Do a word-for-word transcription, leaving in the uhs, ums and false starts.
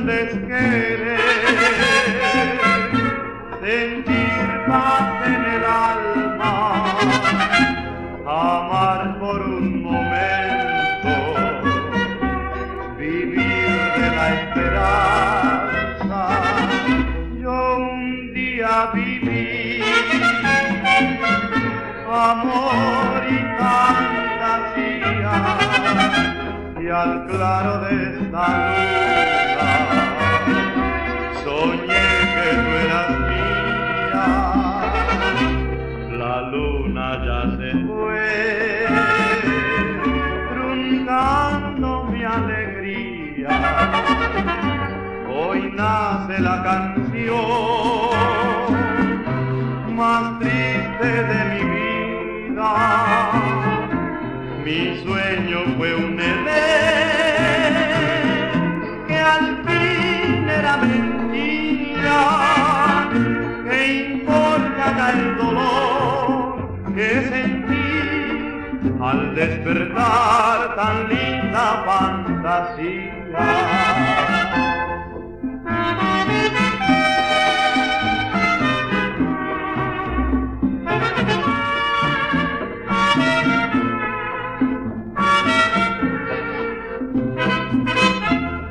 grandes querer, sentir paz en el alma, amar por un momento, vivir de la esperanza. Yo un día viví amor y fantasía, y al claro de esta luna soñé que tú eras mía. La luna ya se fue, truncando mi alegría. Hoy nace la canción más triste de mi vida. Mi sueño fue un Edén que al fin era mentira. ¿Qué importa ya el dolor que sentí al despertar tan linda fantasía?